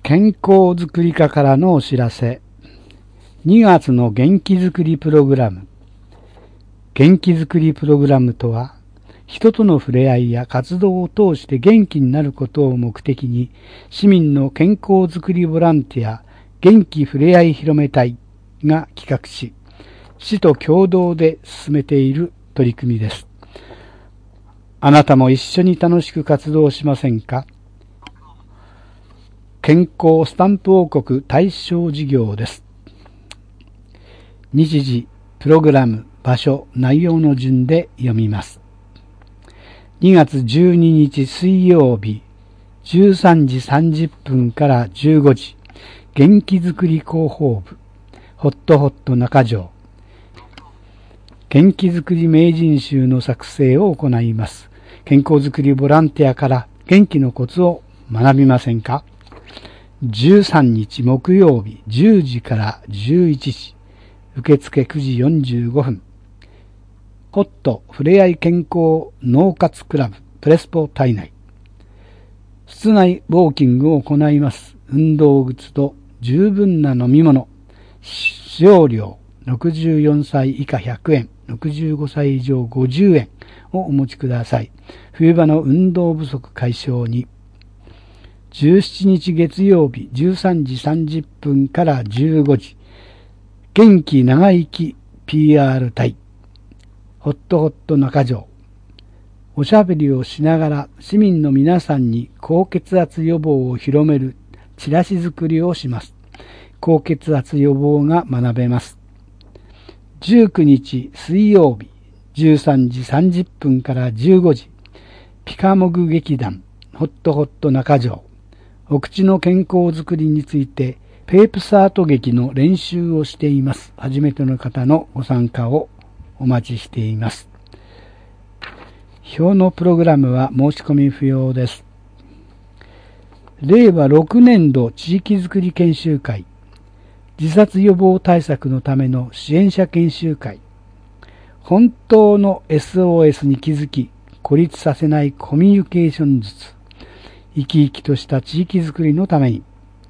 健康づくり課からのお知らせ。2月の元気づくりプログラム。元気づくりプログラムとは、人との触れ合いや活動を通して元気になることを目的に、市民の健康づくりボランティア、元気ふれあい広め隊が企画し、市と共同で進めている取り組みです。あなたも一緒に楽しく活動しませんか？健康スタンプ王国対象事業です。日時、プログラム、場所、内容の順で読みます。2月12日水曜日、13時30分から15時、元気づくり広報部、ホットホット中条。元気づくり名人集の作成を行います。健康づくりボランティアから元気のコツを学びませんか？13日木曜日10時から11時、受付9時45分。ホットふれあい健康脳活クラブプレスポ体内。室内ウォーキングを行います。運動靴と十分な飲み物。使用料64歳以下100円、65歳以上50円をお持ちください。冬場の運動不足解消に。17日月曜日13時30分から15時、元気長生き PR 隊、ホットホット中条。おしゃべりをしながら市民の皆さんに高血圧予防を広めるチラシ作りをします。高血圧予防が学べます。19日水曜日13時30分から15時、ピカモグ劇団、ホットホット中条。お口の健康づくりについてペープサート劇の練習をしています。初めての方のご参加をお待ちしています。表のプログラムは申し込み不要です。令和6年度地域づくり研修会、自殺予防対策のための支援者研修会、本当の SOS に気づき孤立させないコミュニケーション術、生き生きとした地域づくりのために。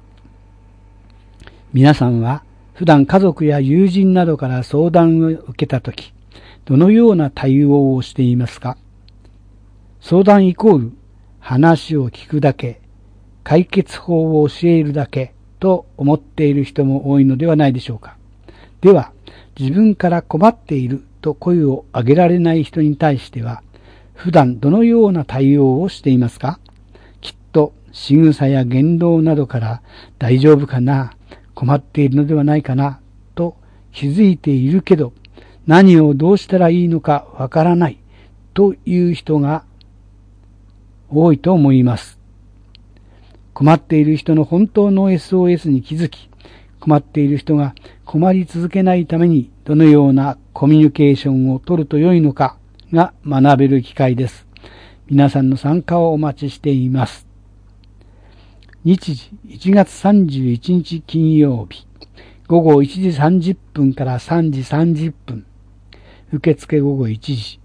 皆さんは普段家族や友人などから相談を受けたとき、どのような対応をしていますか？相談イコール話を聞くだけ、解決法を教えるだけと思っている人も多いのではないでしょうか。では、自分から困っていると声を上げられない人に対しては、普段どのような対応をしていますか？きっと仕草や言動などから大丈夫かな、困っているのではないかなと気づいているけど、何をどうしたらいいのかわからないという人が多いと思います。困っている人の本当の SOS に気づき、困っている人が困り続けないためにどのようなコミュニケーションを取ると良いのかが学べる機会です。皆さんの参加をお待ちしています。日時1月31日金曜日、午後1時30分から3時30分、受付午後1時。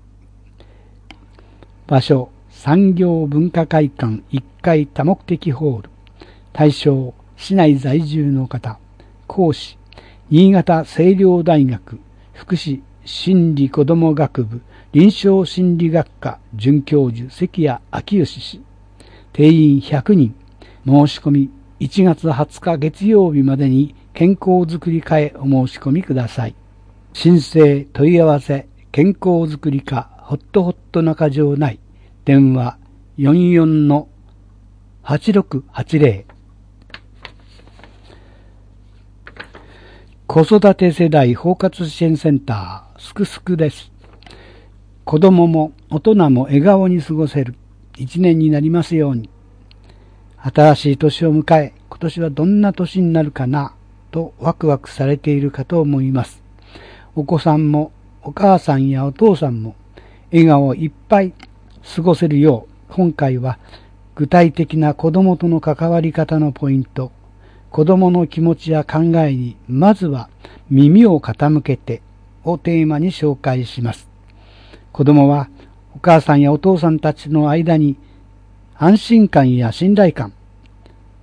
場所、産業文化会館1階多目的ホール。対象、市内在住の方。講師、新潟青陵大学福祉心理子ども学部臨床心理学科准教授関谷昭義氏。定員100人。申し込み1月20日月曜日までに健康づくり課へお申し込みください。申請問い合わせ健康づくり課ホットホット中条内。電話 44-8680。子育て世代包括支援センターすくすくです。子供も大人も笑顔に過ごせる一年になりますように。新しい年を迎え、今年はどんな年になるかなとワクワクされているかと思います。お子さんもお母さんやお父さんも笑顔いっぱい過ごせるよう、今回は具体的な子供との関わり方のポイント、子供の気持ちや考えにまずは耳を傾けてをテーマに紹介します。子供はお母さんやお父さんたちの間に安心感や信頼感、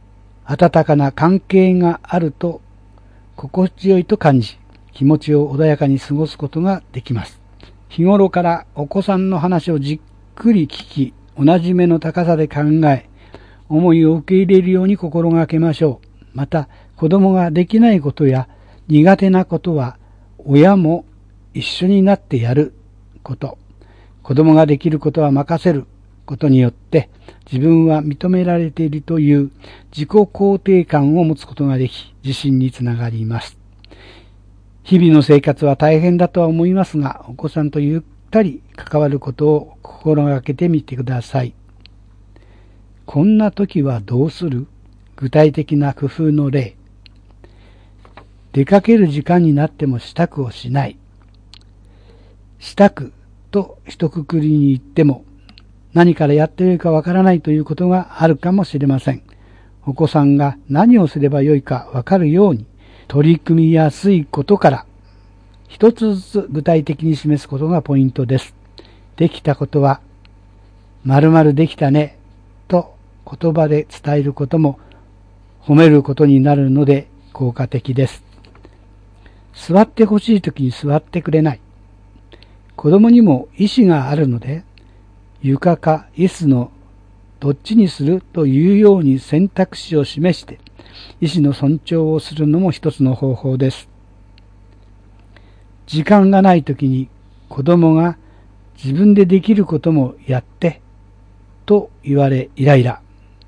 温かな関係があると心地よいと感じ、気持ちを穏やかに過ごすことができます。日頃からお子さんの話をじっくり聞き、同じ目の高さで考え、思いを受け入れるように心がけましょう。また、子供ができないことや苦手なことは、親も一緒になってやること。子供ができることは任せることによって、自分は認められているという自己肯定感を持つことができ、自信につながります。日々の生活は大変だとは思いますが、お子さんとゆったり関わることを心がけてみてください。こんな時はどうする？具体的な工夫の例。出かける時間になっても支度をしない。支度と一括りに言っても、何からやってよいかわからないということがあるかもしれません。お子さんが何をすればよいかわかるように、取り組みやすいことから一つずつ具体的に示すことがポイントです。できたことは〇〇できたねと言葉で伝えることも褒めることになるので効果的です。座ってほしいときに座ってくれない。子供にも意思があるので、床か椅子のどっちにするというように選択肢を示して意思の尊重をするのも一つの方法です。時間がないときに子供が自分でできることもやってと言われイライラ。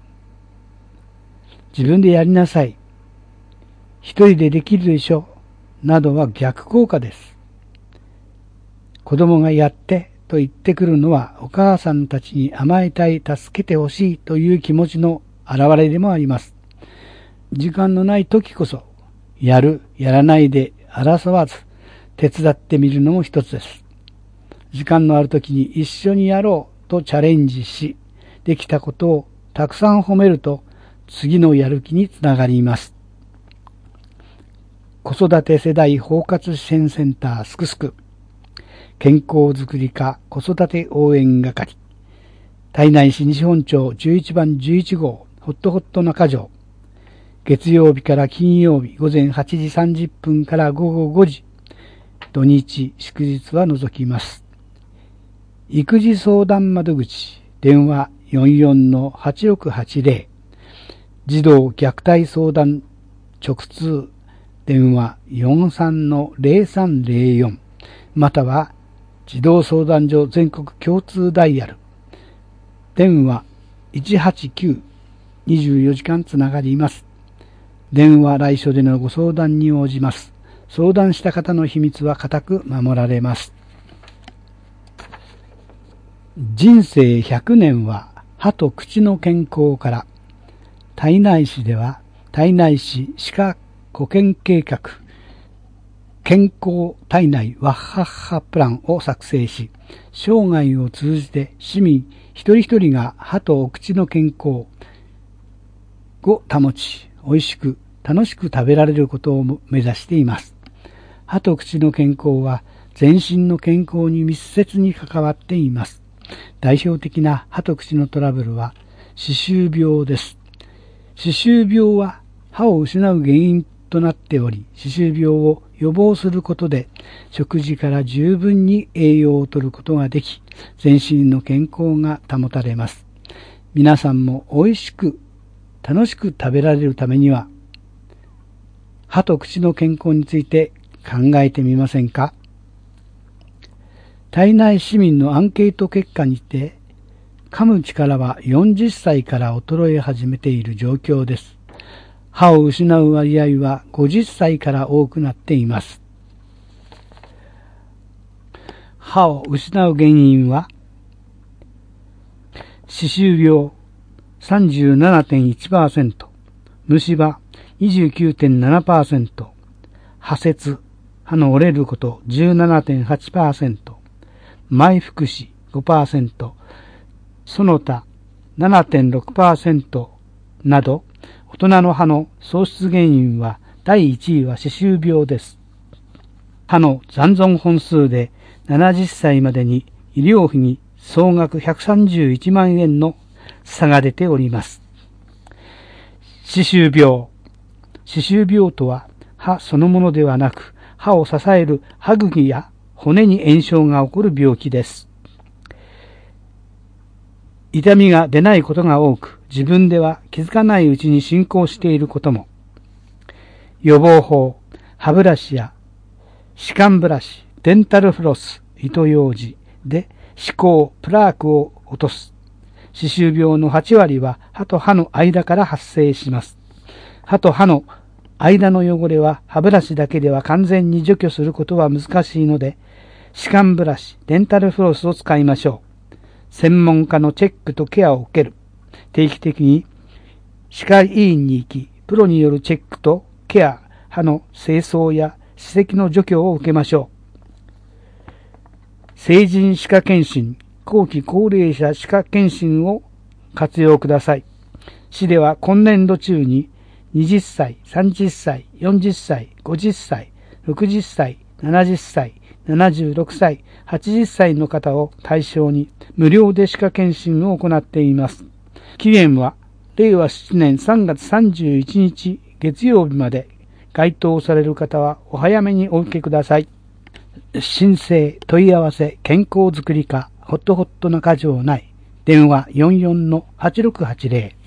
自分でやりなさい。一人でできるでしょなどは逆効果です。子供がやってと言ってくるのはお母さんたちに甘えたい、助けてほしいという気持ちの表れでもあります。時間のない時こそ、やる、やらないで争わず、手伝ってみるのも一つです。時間のある時に一緒にやろうとチャレンジし、できたことをたくさん褒めると、次のやる気につながります。子育て世代包括支援センターすくすく、健康づくり課子育て応援係、胎内市西本町11番11号ホットホット中条、月曜日から金曜日午前8時30分から午後5時、土日祝日は除きます。育児相談窓口、電話 44-8680、児童虐待相談直通、電話 43-0304、または児童相談所全国共通ダイヤル、電話 189、24時間つながります。電話来所でのご相談に応じます。相談した方の秘密は固く守られます。人生100年は歯と口の健康から。胎内市では胎内市歯科保健計画健康体内ワッハッハプランを作成し、生涯を通じて市民一人一人が歯とお口の健康を保ち、美味しく楽しく食べられることを目指しています。歯と口の健康は全身の健康に密接に関わっています。代表的な歯と口のトラブルは歯周病です。歯周病は歯を失う原因となっており、歯周病を予防することで食事から十分に栄養を摂ることができ、全身の健康が保たれます。皆さんも美味しく楽しく食べられるためには、歯と口の健康について考えてみませんか？胎内市民のアンケート結果にて、噛む力は40歳から衰え始めている状況です。歯を失う割合は50歳から多くなっています。歯を失う原因は、歯周病 37.1%、虫歯 29.7%、歯節、歯の折れること 17.8%、前複歯 5%、その他 7.6% など、大人の歯の喪失原因は第1位は歯周病です。歯の残存本数で70歳までに医療費に総額131万円の差が出ております。 歯周病。歯周病とは歯そのものではなく、歯を支える歯茎や骨に炎症が起こる病気です。痛みが出ないことが多く、自分では気づかないうちに進行していることも。予防法、歯ブラシや歯間ブラシ、デンタルフロス、糸ようじで歯垢、プラークを落とす。歯周病の8割は歯と歯の間から発生します。歯と歯の間の汚れは歯ブラシだけでは完全に除去することは難しいので、歯間ブラシ、デンタルフロスを使いましょう。専門家のチェックとケアを受ける。定期的に歯科医院に行き、プロによるチェックとケア、歯の清掃や歯石の除去を受けましょう。成人歯科検診、後期高齢者歯科検診を活用ください。市では今年度中に20歳、30歳、40歳、50歳、60歳、70歳、76歳、80歳の方を対象に無料で歯科検診を行っています。期限は令和7年3月31日月曜日まで。該当される方はお早めにお受けください。申請、問い合わせ、健康づくり課、ホットホット中条内。電話44-8680。